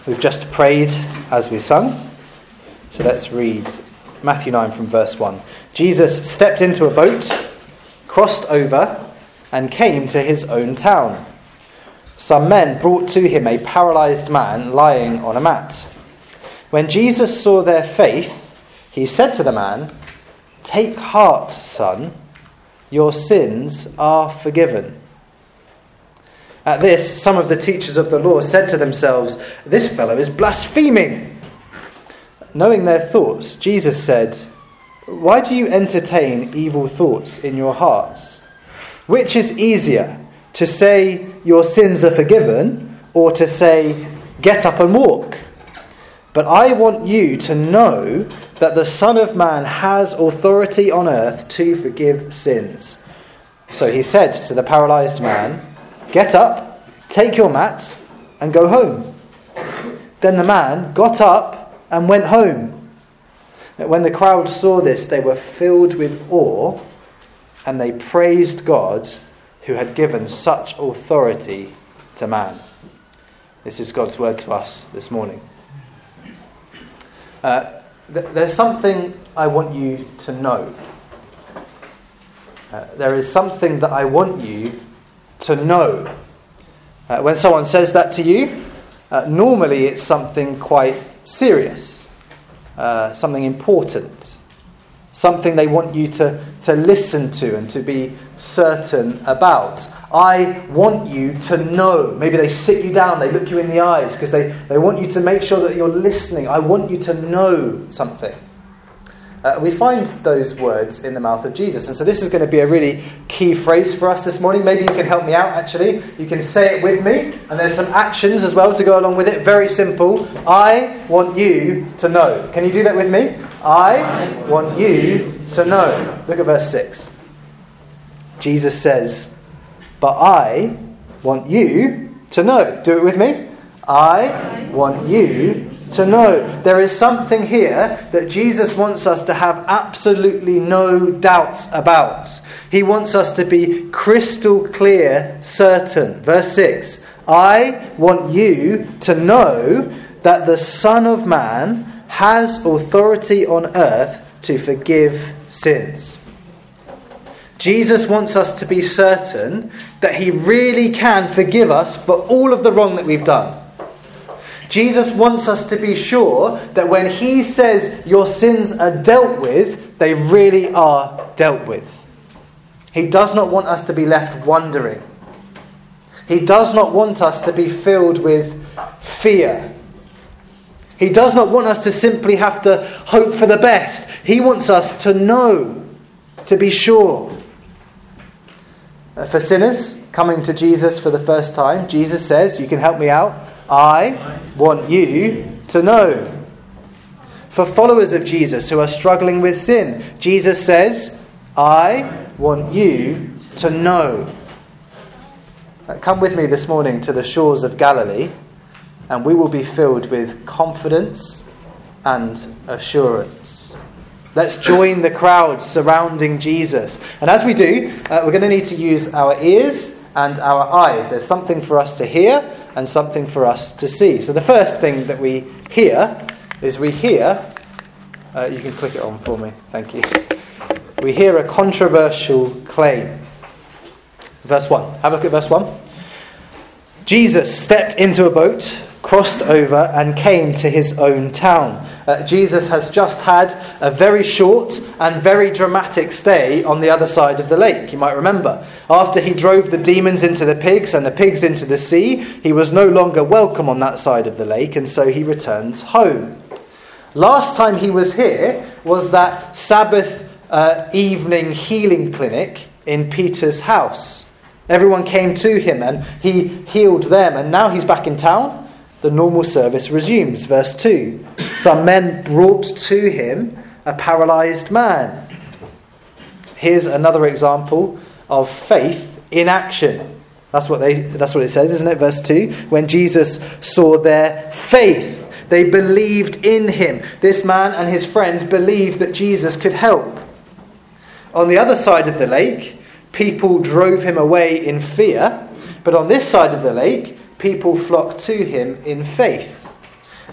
We've just prayed as we sung. So let's read Matthew 9 from verse 1. Jesus stepped into a boat, crossed over, and came to his own town. Some men brought to him a paralyzed man lying on a mat. When Jesus saw their faith, he said to the man, "Take heart, son, your sins are forgiven." At this, some of the teachers of the law said to themselves, "This fellow is blaspheming." Knowing their thoughts, Jesus said, "Why do you entertain evil thoughts in your hearts? Which is easier, to say your sins are forgiven, or to say, get up and walk? But I want you to know that the Son of Man has authority on earth to forgive sins." So he said to the paralyzed man, "Get up, take your mat, and go home." Then the man got up and went home. When the crowd saw this, they were filled with awe, and they praised God who had given such authority to man. This is God's word to us this morning. There's something I want you to know. There is something that I want you to know. When someone says that to you, normally it's something quite serious, something important, something they want you to listen to and to be certain about. I want you to know. Maybe they sit you down, they look you in the eyes because they want you to make sure that you're listening. I want you to know something. We find those words in the mouth of Jesus. And so this is going to be a really key phrase for us this morning. Maybe you can help me out, actually. You can say it with me. And there's some actions as well to go along with it. Very simple. I want you to know. Can you do that with me? I want you to know. Look at verse 6. Jesus says, "But I want you to know." Do it with me. I want you to know. There is something here that Jesus wants us to have absolutely no doubts about. He wants us to be crystal clear, certain. Verse 6. I want you to know that the Son of Man has authority on earth to forgive sins. Jesus wants us to be certain that he really can forgive us for all of the wrong that we've done. Jesus wants us to be sure that when he says your sins are dealt with, they really are dealt with. He does not want us to be left wondering. He does not want us to be filled with fear. He does not want us to simply have to hope for the best. He wants us to know, to be sure. For sinners coming to Jesus for the first time, Jesus says, you can help me out, I want you to know. For followers of Jesus who are struggling with sin, Jesus says, I want you to know. Come with me this morning to the shores of Galilee, and we will be filled with confidence and assurance. Let's join the crowd surrounding Jesus. And as we do, we're going to need to use our ears and our eyes. There's something for us to hear and something for us to see. So the first thing that we hear is you can click it on for me, thank you. We hear a controversial claim. Verse 1. Have a look at verse 1. Jesus stepped into a boat, crossed over, and came to his own town. Jesus has just had a very short and very dramatic stay on the other side of the lake. You might remember. After he drove the demons into the pigs and the pigs into the sea, he was no longer welcome on that side of the lake, and so he returns home. Last time he was here was that Sabbath evening healing clinic in Peter's house. Everyone came to him and he healed them, and now he's back in town. The normal service resumes. Verse 2. Some men brought to him a paralyzed man. Here's another example of faith in action. That's what it says, isn't it? Verse 2. When Jesus saw their faith, they believed in him. This man and his friends believed that Jesus could help. On the other side of the lake, people drove him away in fear. But on this side of the lake, people flocked to him in faith.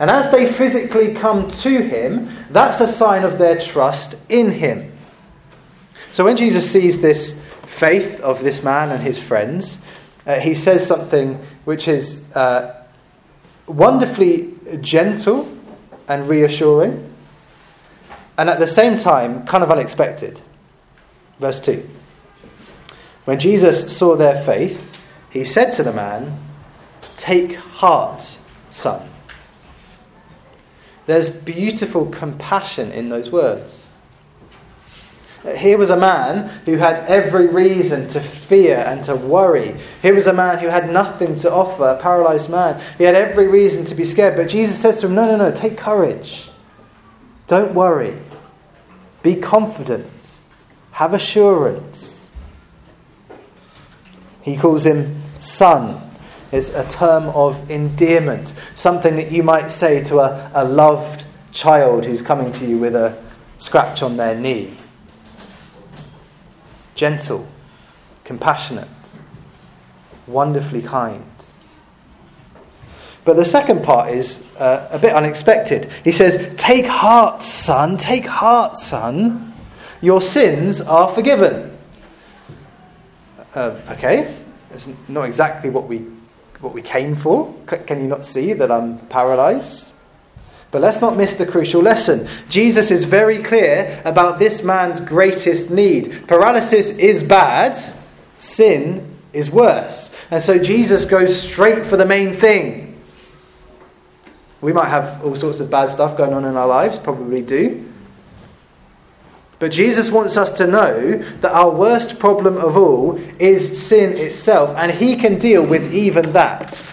And as they physically come to him, that's a sign of their trust in him. So when Jesus sees this faith of this man and his friends, he says something which is wonderfully gentle and reassuring, and at the same time kind of unexpected. Verse 2. When Jesus saw their faith, he said to the man, "Take heart, son." There's beautiful compassion in those words. Here was a man who had every reason to fear and to worry. Here was a man who had nothing to offer, a paralyzed man. He had every reason to be scared. But Jesus says to him, no, take courage. Don't worry. Be confident. Have assurance. He calls him son. It's a term of endearment. Something that you might say to a loved child who's coming to you with a scratch on their knee. Gentle, compassionate, wonderfully kind. But the second part is a bit unexpected. He says, "Take heart, son. Take heart, son. Your sins are forgiven." Okay, it's not exactly what we came for. Can you not see that I'm paralyzed? But let's not miss the crucial lesson. Jesus is very clear about this man's greatest need. Paralysis is bad. Sin is worse. And so Jesus goes straight for the main thing. We might have all sorts of bad stuff going on in our lives, probably do. But Jesus wants us to know that our worst problem of all is sin itself, and he can deal with even that.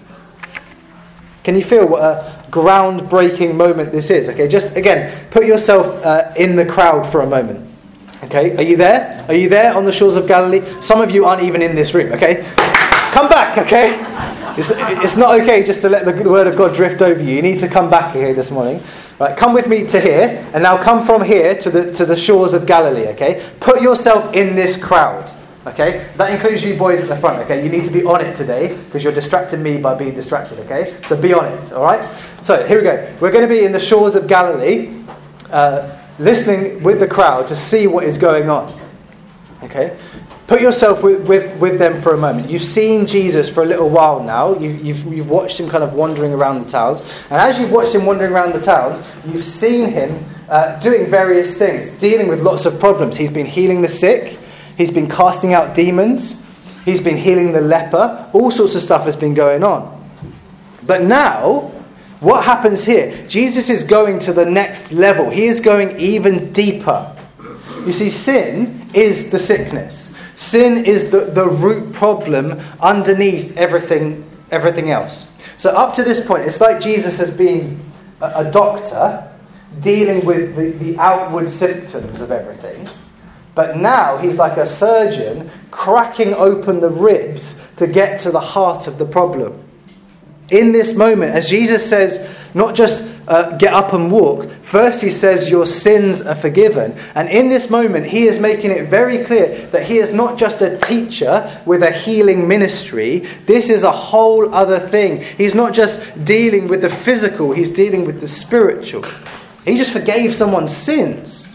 Can you feel what a groundbreaking moment this is? Okay, just again, put yourself in the crowd for a moment. Okay, are you there? Are you there on the shores of Galilee? Some of you aren't even in this room, okay? Come back, okay? It's not okay just to let the word of God drift over you. You need to come back here this morning. Right, come with me to here, and now come from here to the shores of Galilee, okay? Put yourself in this crowd, okay? That includes you boys at the front, okay? You need to be on it today, because you're distracting me by being distracted, okay? So be on it, alright? So, here we go. We're going to be in the shores of Galilee, listening with the crowd to see what is going on, okay? Put yourself with them for a moment. You've seen Jesus for a little while now. You've watched him kind of wandering around the towns. And as you've watched him wandering around the towns, you've seen him doing various things, dealing with lots of problems. He's been healing the sick. He's been casting out demons. He's been healing the leper. All sorts of stuff has been going on. But now, what happens here? Jesus is going to the next level. He is going even deeper. You see, sin is the sickness. Sin is the root problem underneath everything else. So up to this point, it's like Jesus has been a doctor dealing with the outward symptoms of everything. But now he's like a surgeon cracking open the ribs to get to the heart of the problem. In this moment, as Jesus says, not just get up and walk. First he says your sins are forgiven. And in this moment he is making it very clear that he is not just a teacher with a healing ministry. This is a whole other thing. He's not just dealing with the physical, he's dealing with the spiritual. He just forgave someone's sins.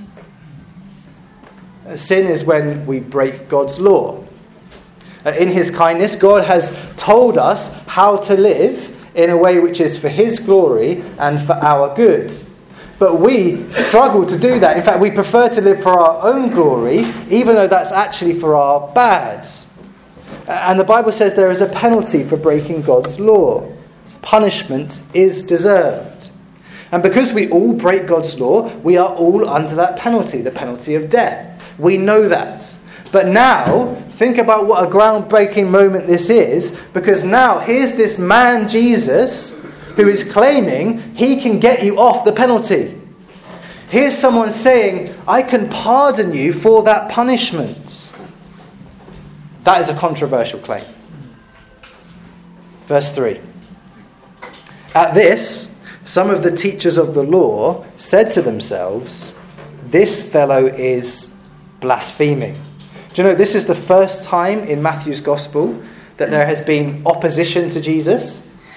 Sin is when we break God's law. In his kindness, God has told us how to live in a way which is for his glory and for our good. But we struggle to do that. In fact, we prefer to live for our own glory, even though that's actually for our bad. And the Bible says there is a penalty for breaking God's law. Punishment is deserved. And because we all break God's law, we are all under that penalty, the penalty of death. We know that. But now, think about what a groundbreaking moment this is, because now here's this man, Jesus, who is claiming he can get you off the penalty. Here's someone saying, I can pardon you for that punishment. That is a controversial claim. Verse 3. At this, some of the teachers of the law said to themselves, this fellow is blaspheming. Do you know, this is the first time in Matthew's Gospel that there has been opposition to Jesus.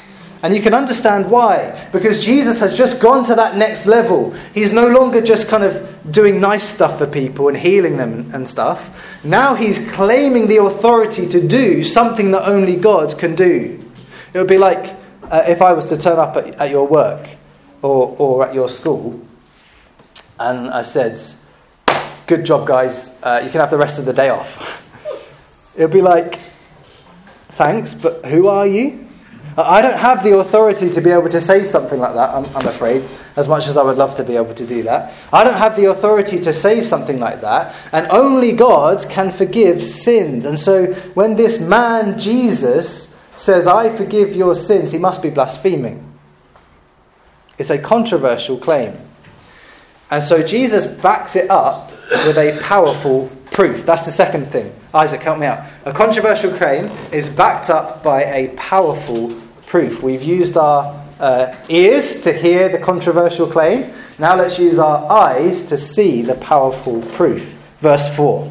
And you can understand why. Because Jesus has just gone to that next level. He's no longer just kind of doing nice stuff for people and healing them and stuff. Now he's claiming the authority to do something that only God can do. It would be like if I was to turn up at your work or at your school and I said, "Good job, guys. You can have the rest of the day off." It would be like, "Thanks, but who are you?" I don't have the authority to be able to say something like that, I'm afraid, as much as I would love to be able to do that. I don't have the authority to say something like that, and only God can forgive sins. And so when this man, Jesus, says, "I forgive your sins," he must be blaspheming. It's a controversial claim. And so Jesus backs it up with a powerful proof. That's the second thing. Isaac, help me out. A controversial claim is backed up by a powerful proof. We've used our ears to hear the controversial claim. Now let's use our eyes to see the powerful proof. Verse 4.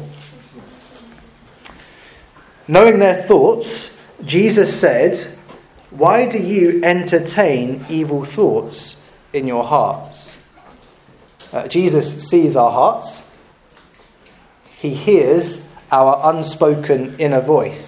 Knowing their thoughts, Jesus said, "Why do you entertain evil thoughts in your hearts?" Jesus sees our hearts. He hears our unspoken inner voice.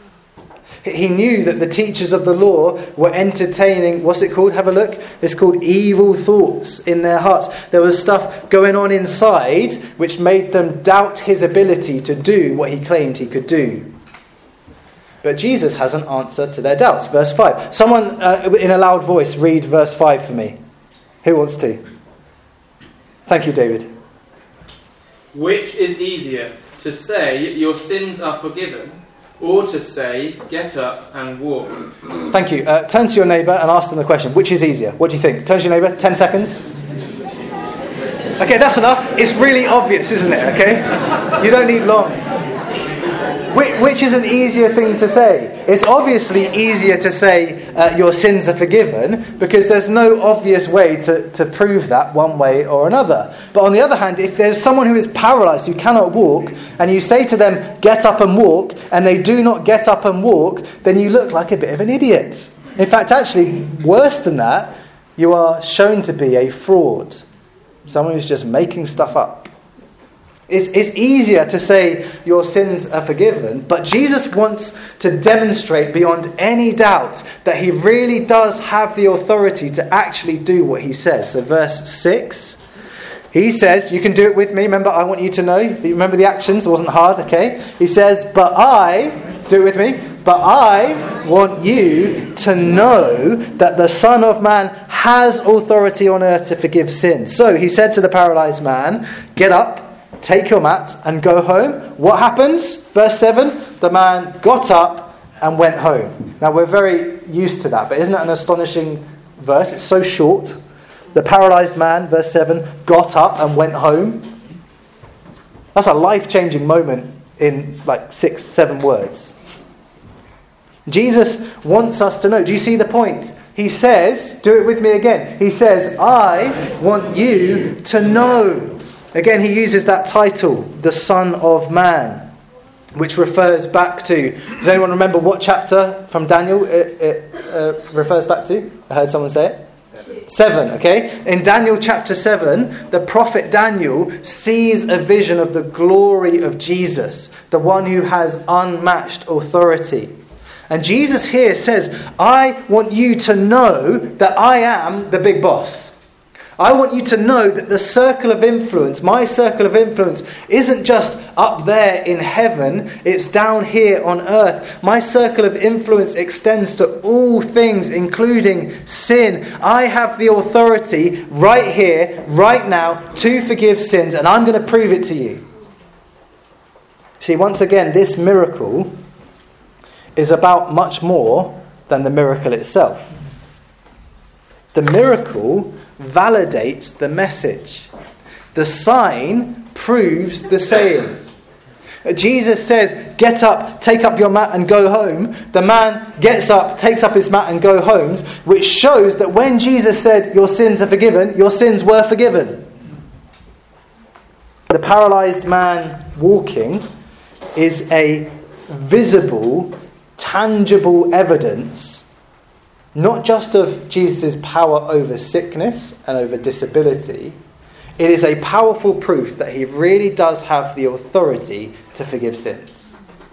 He knew that the teachers of the law were entertaining, what's it called? Have a look. It's called evil thoughts in their hearts. There was stuff going on inside which made them doubt his ability to do what he claimed he could do. But Jesus has an answer to their doubts. Verse 5. Someone in a loud voice read verse 5 for me. Who wants to? Thank you, David. Which is easier, to say your sins are forgiven, or to say get up and walk? Thank you. Turn to your neighbour and ask them the question. Which is easier? What do you think? Turn to your neighbour. 10 seconds. Okay, that's enough. It's really obvious, isn't it? Okay? You don't need long. Which is an easier thing to say? It's obviously easier to say your sins are forgiven, because there's no obvious way to prove that one way or another. But on the other hand, if there's someone who is paralysed, who cannot walk, and you say to them, "Get up and walk," and they do not get up and walk, then you look like a bit of an idiot. In fact, actually, worse than that, you are shown to be a fraud. Someone who's just making stuff up. It's easier to say your sins are forgiven, but Jesus wants to demonstrate beyond any doubt that he really does have the authority to actually do what he says. So verse 6, he says, you can do it with me. Remember, I want you to know. Remember the actions? It wasn't hard, okay? He says, but I, do it with me, but I want you to know that the Son of Man has authority on earth to forgive sins. So he said to the paralysed man, get up, take your mat and go home. What happens? Verse 7, the man got up and went home. Now we're very used to that, but isn't that an astonishing verse? It's so short. The paralysed man, verse 7, got up and went home. That's a life-changing moment in like 6-7 words. Jesus wants us to know. Do you see the point? He says, do it with me again. He says, I want you to know. Again, he uses that title, the Son of Man, which refers back to... Does anyone remember what chapter from Daniel it refers back to? I heard someone say it. 7, okay? In Daniel chapter 7, the prophet Daniel sees a vision of the glory of Jesus, the one who has unmatched authority. And Jesus here says, I want you to know that I am the big boss. I want you to know that the circle of influence, my circle of influence, isn't just up there in heaven, it's down here on earth. My circle of influence extends to all things, including sin. I have the authority right here, right now, to forgive sins, and I'm going to prove it to you. See, once again, this miracle is about much more than the miracle itself. The miracle validates the message. The sign proves the saying. Jesus says, get up, take up your mat and go home. The man gets up, takes up his mat and go home, which shows that when Jesus said, your sins are forgiven, your sins were forgiven. The paralysed man walking is a visible, tangible evidence not just of Jesus' power over sickness and over disability. It is a powerful proof that he really does have the authority to forgive sins.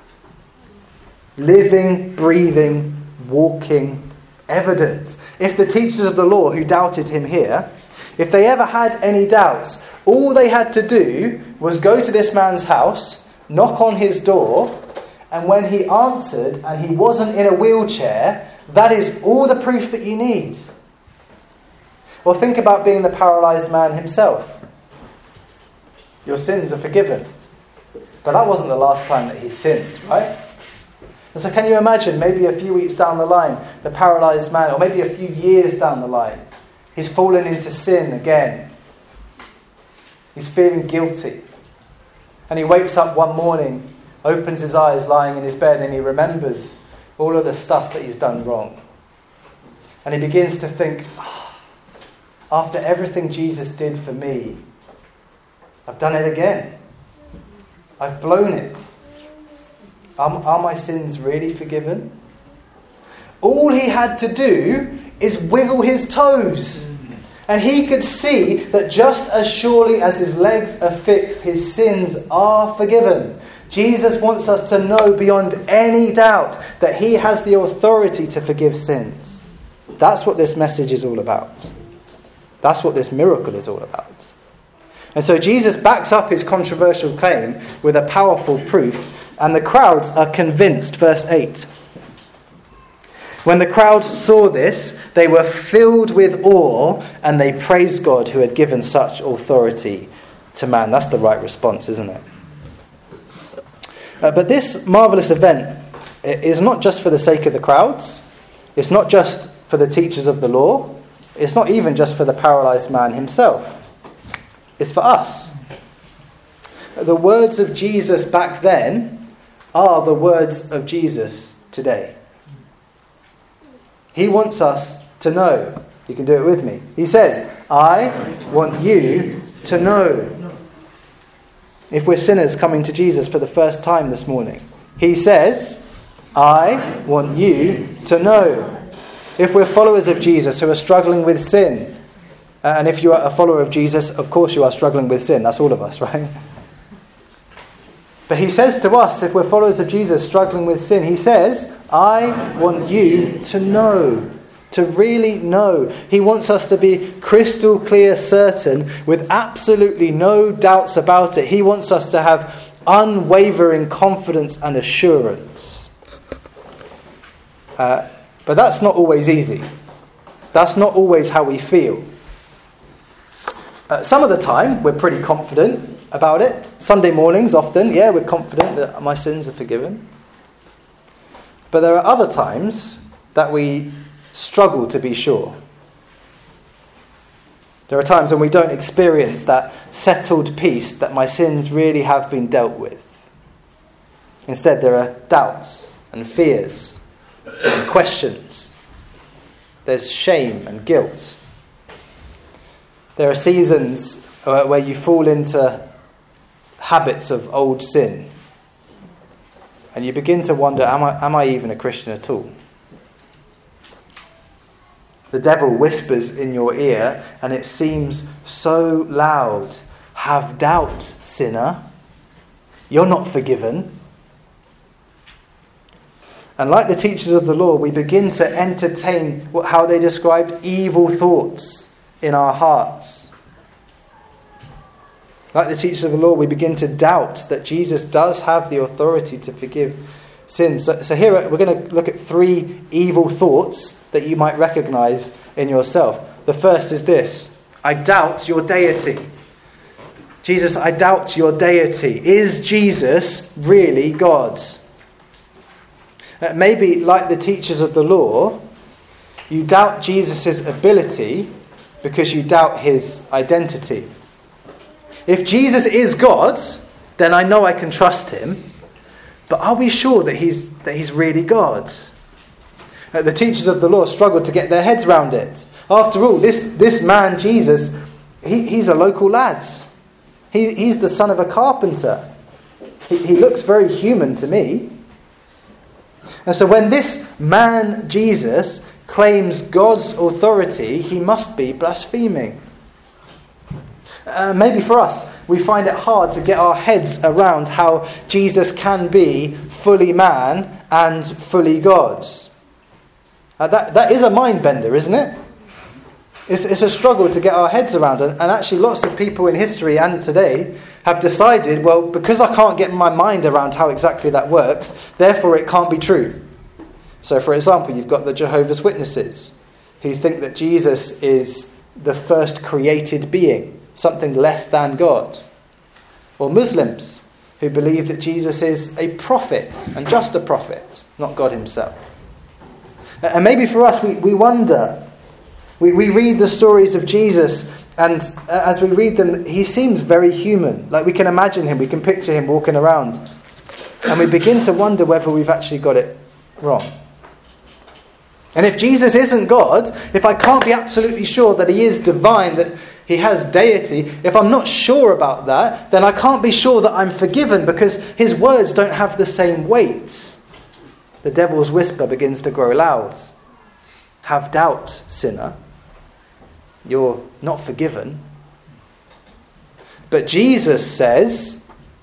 Living, breathing, walking evidence. If the teachers of the law who doubted him here, if they ever had any doubts, all they had to do was go to this man's house, knock on his door, and when he answered and he wasn't in a wheelchair, that is all the proof that you need. Well, think about being the paralysed man himself. Your sins are forgiven. But that wasn't the last time that he sinned, right? And so can you imagine, maybe a few weeks down the line, the paralysed man, or maybe a few years down the line, he's fallen into sin again. He's feeling guilty. And he wakes up one morning, opens his eyes lying in his bed, and he remembers all of the stuff that he's done wrong. And he begins to think, after everything Jesus did for me, I've done it again. I've blown it. Are my sins really forgiven? All he had to do is wiggle his toes. And he could see that just as surely as his legs are fixed, his sins are forgiven. Jesus wants us to know beyond any doubt that he has the authority to forgive sins. That's what this message is all about. That's what this miracle is all about. And so Jesus backs up his controversial claim with a powerful proof, and the crowds are convinced. Verse 8. When the crowds saw this, they were filled with awe, and they praised God who had given such authority to man. That's the right response, isn't it? But this marvellous event is not just for the sake of the crowds. It's not just for the teachers of the law. It's not even just for the paralysed man himself. It's for us. The words of Jesus back then are the words of Jesus today. He wants us to know. You can do it with me. He says, I want you to know. If we're sinners coming to Jesus for the first time this morning, he says, I want you to know. If we're followers of Jesus who are struggling with sin, and if you are a follower of Jesus, of course you are struggling with sin. That's all of us, right? But he says to us, if we're followers of Jesus struggling with sin, he says, I want you to know. To really know. He wants us to be crystal clear certain with absolutely no doubts about it. He wants us to have unwavering confidence and assurance. But that's not always easy. That's not always how we feel. Some of the time, we're pretty confident about it. Sunday mornings, often, we're confident that my sins are forgiven. But there are other times that we struggle to be sure. There are times when we don't experience that settled peace that my sins really have been dealt with. Instead, there are doubts and fears and questions. There's shame and guilt. There are seasons where you fall into habits of old sin. And you begin to wonder, am I even a Christian at all? The devil whispers in your ear, and it seems so loud. Have doubt, sinner. You're not forgiven. And like the teachers of the law, we begin to entertain how they described evil thoughts in our hearts. Like the teachers of the law, we begin to doubt that Jesus does have the authority to forgive sins. So here we're going to look at 3 evil thoughts that you might recognise in yourself. The first is this: I doubt your deity. Jesus, I doubt your deity. Is Jesus really God? Maybe, like the teachers of the law, you doubt Jesus' ability because you doubt his identity. If Jesus is God, then I know I can trust him. But are we sure that he's really God? The teachers of the law struggled to get their heads around it. After all, this man, Jesus, he's a local lad. He's the son of a carpenter. He looks very human to me. And so when this man, Jesus, claims God's authority, he must be blaspheming. Maybe for us, we find it hard to get our heads around how Jesus can be fully man and fully God. That is a mind bender, isn't it? It's a struggle to get our heads around. And actually lots of people in history and today have decided, well, because I can't get my mind around how exactly that works, therefore it can't be true. So, for example, you've got the Jehovah's Witnesses, who think that Jesus is the first created being, something less than God. Or Muslims, who believe that Jesus is a prophet, and just a prophet, not God himself. And maybe for us, we wonder, we read the stories of Jesus, and as we read them, he seems very human. Like we can imagine him, we can picture him walking around. And we begin to wonder whether we've actually got it wrong. And if Jesus isn't God, if I can't be absolutely sure that he is divine, that he has deity, if I'm not sure about that, then I can't be sure that I'm forgiven because his words don't have the same weight. The devil's whisper begins to grow loud. Have doubt, sinner. You're not forgiven. But Jesus says,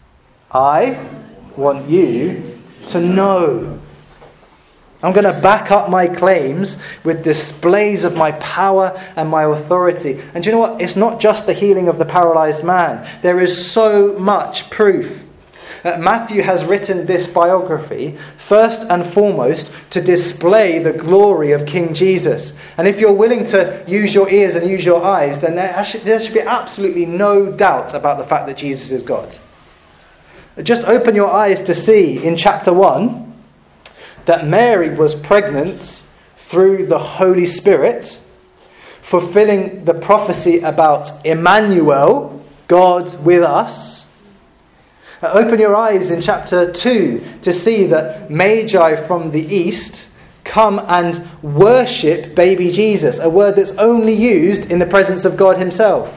I want you to know. I'm going to back up my claims with displays of my power and my authority. And do you know what? It's not just the healing of the paralyzed man. There is so much proof. Matthew has written this biography first and foremost to display the glory of King Jesus. And if you're willing to use your ears and use your eyes, then there should be absolutely no doubt about the fact that Jesus is God. Just open your eyes to see in chapter 1 that Mary was pregnant through the Holy Spirit, fulfilling the prophecy about Emmanuel, God with us. Open your eyes in chapter 2 to see that Magi from the east come and worship baby Jesus, a word that's only used in the presence of God himself.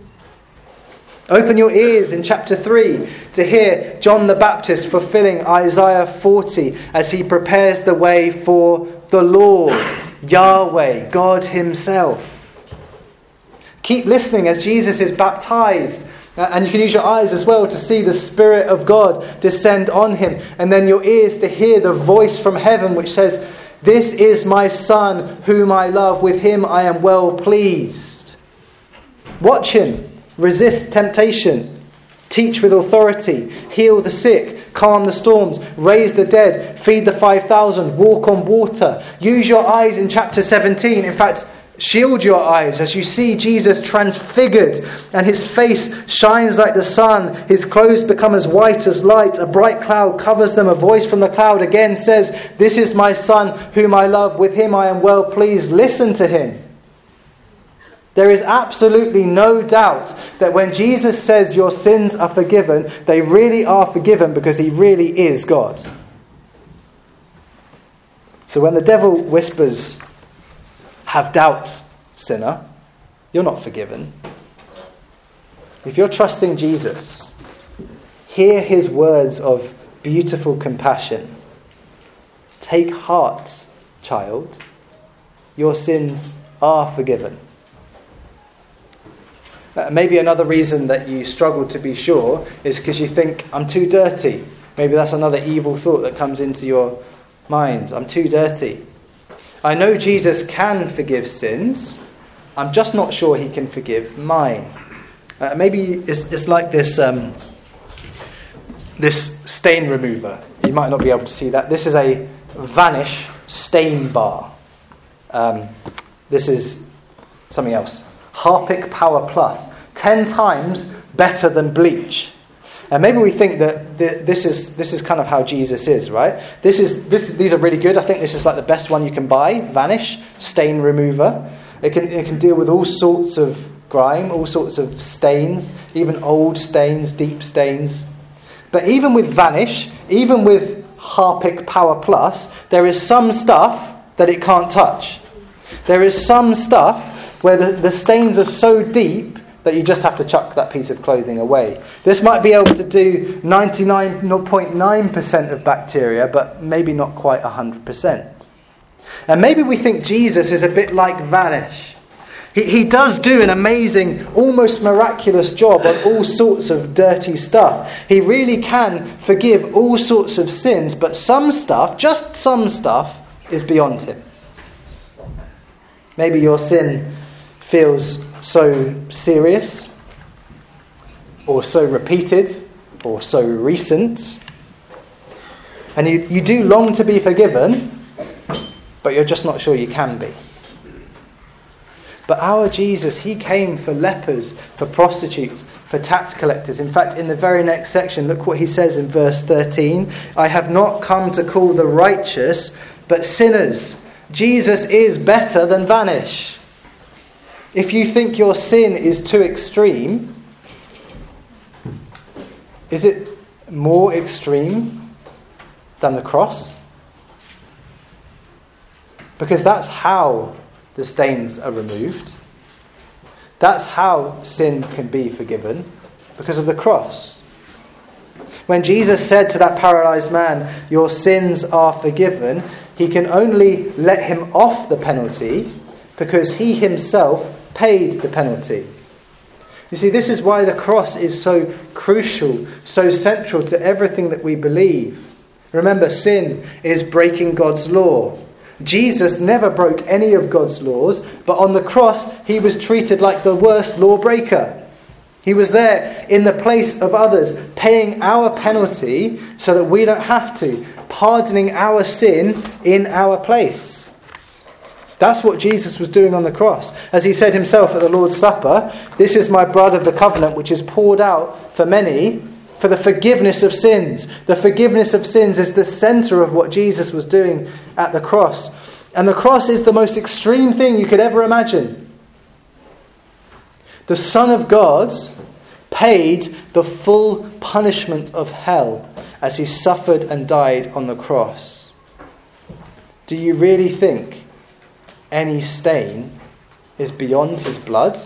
Open your ears in chapter 3 to hear John the Baptist fulfilling Isaiah 40 as he prepares the way for the Lord, Yahweh, God himself. Keep listening as Jesus is baptized. And you can use your eyes as well to see the Spirit of God descend on him. And then your ears to hear the voice from heaven which says, "This is my Son whom I love. With him I am well pleased." Watch him. Resist temptation. Teach with authority. Heal the sick. Calm the storms. Raise the dead. Feed the 5,000. Walk on water. Use your eyes in chapter 17. In fact, shield your eyes as you see Jesus transfigured and his face shines like the sun. His clothes become as white as light. A bright cloud covers them. A voice from the cloud again says, "This is my Son whom I love. With him I am well pleased. Listen to him." There is absolutely no doubt that when Jesus says your sins are forgiven, they really are forgiven because he really is God. So when the devil whispers, "Have doubt, sinner," you're not forgiven. If you're trusting Jesus, hear his words of beautiful compassion. Take heart, child. Your sins are forgiven. Maybe another reason that you struggle to be sure is because you think, "I'm too dirty." Maybe that's another evil thought that comes into your mind. I'm too dirty. I know Jesus can forgive sins. I'm just not sure he can forgive mine. Maybe it's like this stain remover. You might not be able to see that. This is a Vanish stain bar. This is something else. Harpic Power Plus, 10 times better than bleach. And maybe we think that this is kind of how Jesus is, right? These are really good. I think this is like the best one you can buy. Vanish stain remover. It can deal with all sorts of grime, all sorts of stains, even old stains, deep stains. But even with Vanish, even with Harpic Power Plus, there is some stuff that it can't touch. There is some stuff where the stains are so deep that you just have to chuck that piece of clothing away. This might be able to do 99.9% of bacteria, but maybe not quite 100%. And maybe we think Jesus is a bit like Vanish. He does do an amazing, almost miraculous job on all sorts of dirty stuff. He really can forgive all sorts of sins, but some stuff, just some stuff, is beyond him. Maybe your sin feels so serious, or so repeated, or so recent, and you do long to be forgiven, but you're just not sure you can be. But our Jesus, he came for lepers, for prostitutes, for tax collectors. In fact, in the very next section, look what he says in verse 13. I have not come to call the righteous, but sinners. Jesus is better than Vanish. If you think your sin is too extreme, is it more extreme than the cross? Because that's how the stains are removed. That's how sin can be forgiven, because of the cross. When Jesus said to that paralyzed man, your sins are forgiven, he can only let him off the penalty because he himself paid the penalty. You see, this is why the cross is so crucial, so central to everything that we believe. Remember, sin is breaking God's law. Jesus never broke any of God's laws, but on the cross he was treated like the worst lawbreaker. He was there in the place of others, paying our penalty so that we don't have to, pardoning our sin in our place. That's what Jesus was doing on the cross. As he said himself at the Lord's Supper, this is my blood of the covenant which is poured out for many for the forgiveness of sins. The forgiveness of sins is the centre of what Jesus was doing at the cross. And the cross is the most extreme thing you could ever imagine. The Son of God paid the full punishment of hell as he suffered and died on the cross. Do you really think any stain is beyond his blood?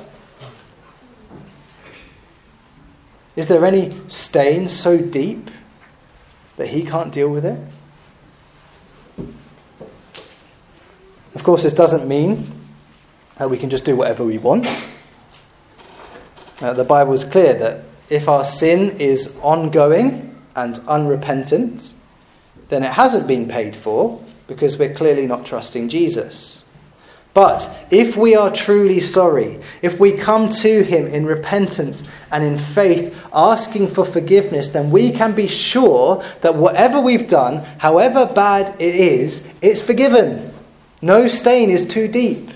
Is there any stain so deep that he can't deal with it? Of course, this doesn't mean that we can just do whatever we want. The Bible is clear that if our sin is ongoing and unrepentant, then it hasn't been paid for because we're clearly not trusting Jesus. But if we are truly sorry, if we come to him in repentance and in faith, asking for forgiveness, then we can be sure that whatever we've done, however bad it is, it's forgiven. No stain is too deep.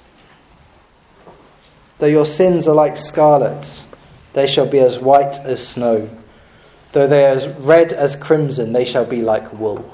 Though your sins are like scarlet, they shall be as white as snow. Though they are as red as crimson, they shall be like wool.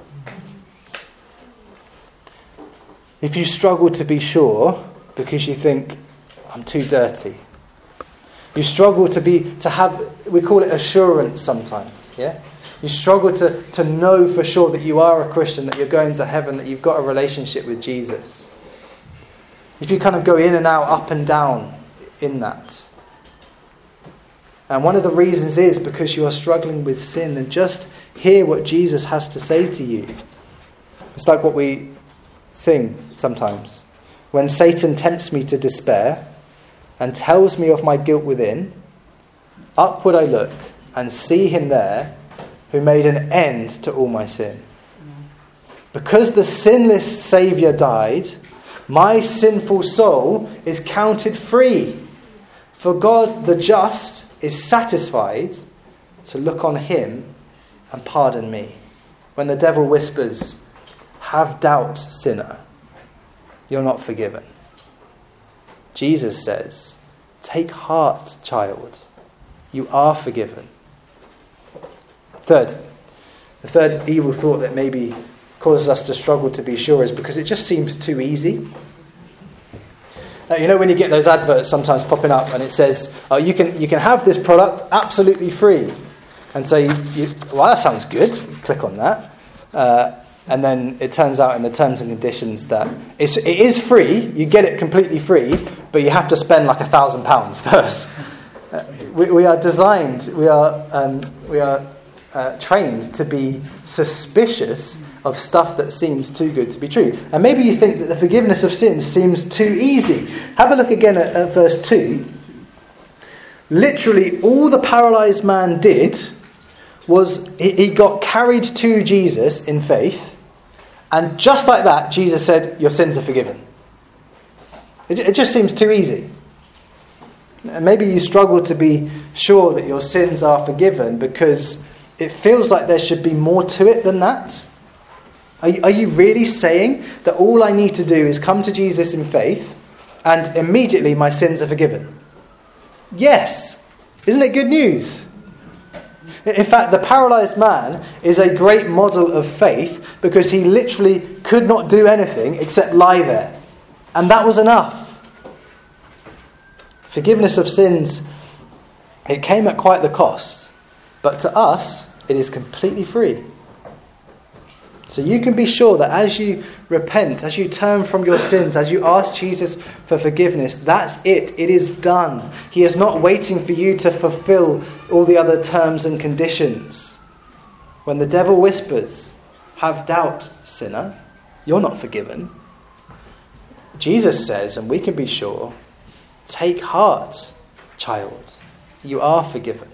If you struggle to be sure because you think, I'm too dirty. You struggle to have, we call it assurance sometimes, yeah? You struggle to know for sure that you are a Christian, that you're going to heaven, that you've got a relationship with Jesus. If you kind of go in and out, up and down in that. And one of the reasons is because you are struggling with sin, then just hear what Jesus has to say to you. It's like what we sing sometimes. When Satan tempts me to despair and tells me of my guilt within, upward I look and see him there who made an end to all my sin. Because the sinless Saviour died, my sinful soul is counted free. For God the just is satisfied to look on him and pardon me. When the devil whispers, have doubt, sinner, you're not forgiven. Jesus says, take heart, child, you are forgiven. The third evil thought that maybe causes us to struggle to be sure is because it just seems too easy. You know when you get those adverts sometimes popping up and it says, you can have this product absolutely free. And so well, that sounds good. Click on that. And then it turns out in the terms and conditions that it is free. You get it completely free, but you have to spend like £1,000 first. We are designed, we are trained to be suspicious of stuff that seems too good to be true. And maybe you think that the forgiveness of sins seems too easy. Have a look again at verse 2. Literally, all the paralyzed man did was he got carried to Jesus in faith, and just like that, Jesus said, your sins are forgiven. It just seems too easy. And maybe you struggle to be sure that your sins are forgiven because it feels like there should be more to it than that. Are you really saying that all I need to do is come to Jesus in faith and immediately my sins are forgiven? Yes. Isn't it good news? In fact, the paralyzed man is a great model of faith because he literally could not do anything except lie there. And that was enough. Forgiveness of sins, it came at quite the cost. But to us, it is completely free. So you can be sure that as you repent, as you turn from your sins, as you ask Jesus for forgiveness, that's it. It is done. He is not waiting for you to fulfill all the other terms and conditions. When the devil whispers, have doubt, sinner, you're not forgiven. Jesus says, and we can be sure, take heart, child, you are forgiven.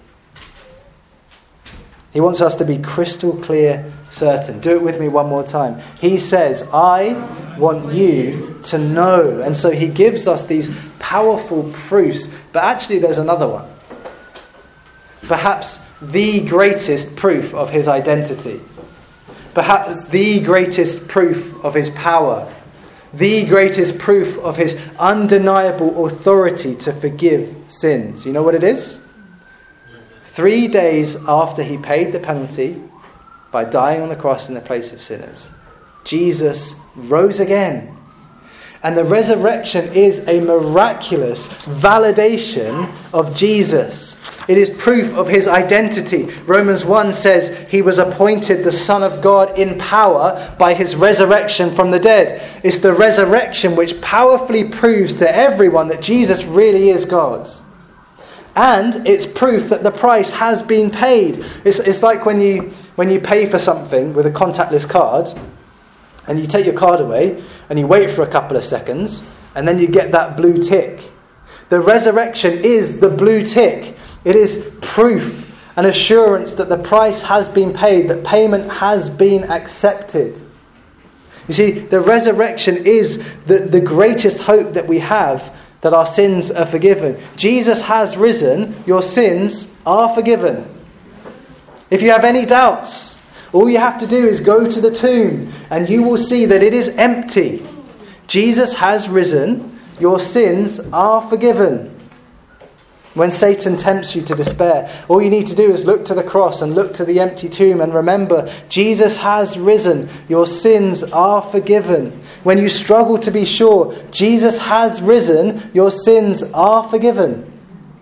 He wants us to be crystal clear, certain. Do it with me one more time. He says, I want you to know. And so he gives us these powerful proofs. But actually there's another one. Perhaps the greatest proof of his identity. Perhaps the greatest proof of his power. The greatest proof of his undeniable authority to forgive sins. You know what it is? 3 days after he paid the penalty by dying on the cross in the place of sinners, Jesus rose again. And the resurrection is a miraculous validation of Jesus. It is proof of his identity. Romans 1 says he was appointed the Son of God in power by his resurrection from the dead. It's the resurrection which powerfully proves to everyone that Jesus really is God. And it's proof that the price has been paid. It's like when you pay for something with a contactless card, and you take your card away, and you wait for a couple of seconds, and then you get that blue tick. The resurrection is the blue tick. It is proof and assurance that the price has been paid, that payment has been accepted. You see, the resurrection is the greatest hope that we have, that our sins are forgiven. Jesus has risen, your sins are forgiven. If you have any doubts, all you have to do is go to the tomb and you will see that it is empty. Jesus has risen, your sins are forgiven. When Satan tempts you to despair, all you need to do is look to the cross and look to the empty tomb and remember, Jesus has risen, your sins are forgiven. When you struggle to be sure, Jesus has risen, your sins are forgiven.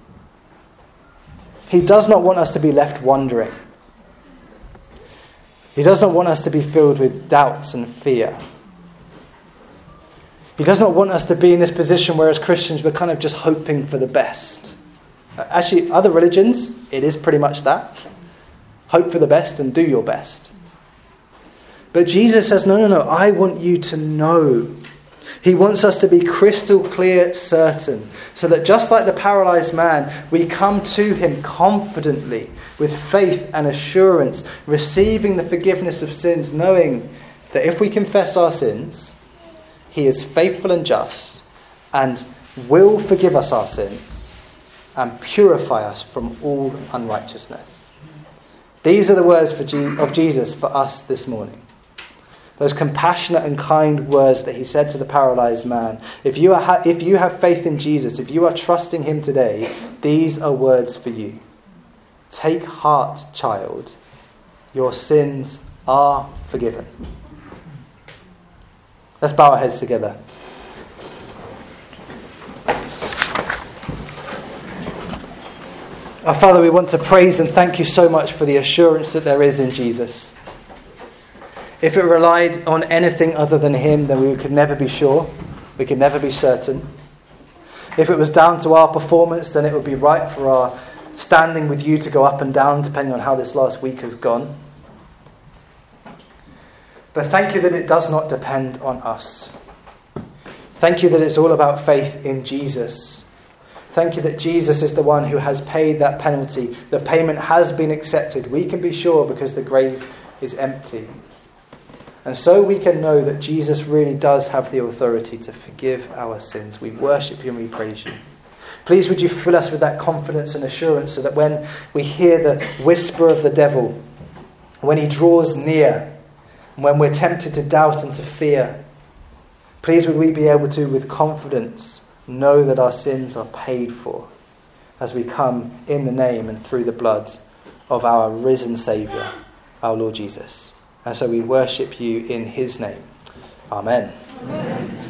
He does not want us to be left wondering. He does not want us to be filled with doubts and fear. He does not want us to be in this position where as Christians we're kind of just hoping for the best. Actually, other religions, it is pretty much that. Hope for the best and do your best. But Jesus says, no, I want you to know. He wants us to be crystal clear, certain, so that just like the paralyzed man, we come to him confidently, with faith and assurance, receiving the forgiveness of sins, knowing that if we confess our sins, he is faithful and just, and will forgive us our sins, and purify us from all unrighteousness. These are the words of Jesus for us this morning. Those compassionate and kind words that he said to the paralyzed man. If you have faith in Jesus, if you are trusting him today, these are words for you. Take heart, child. Your sins are forgiven. Let's bow our heads together. Our Father, we want to praise and thank you so much for the assurance that there is in Jesus. If it relied on anything other than him, then we could never be sure. We could never be certain. If it was down to our performance, then it would be right for our standing with you to go up and down, depending on how this last week has gone. But thank you that it does not depend on us. Thank you that it's all about faith in Jesus. Thank you that Jesus is the one who has paid that penalty. The payment has been accepted. We can be sure because the grave is empty. And so we can know that Jesus really does have the authority to forgive our sins. We worship you and we praise you. Please would you fill us with that confidence and assurance so that when we hear the whisper of the devil, when he draws near, and when we're tempted to doubt and to fear, please would we be able to, with confidence, know that our sins are paid for as we come in the name and through the blood of our risen Saviour, our Lord Jesus. And so we worship you in his name. Amen. Amen.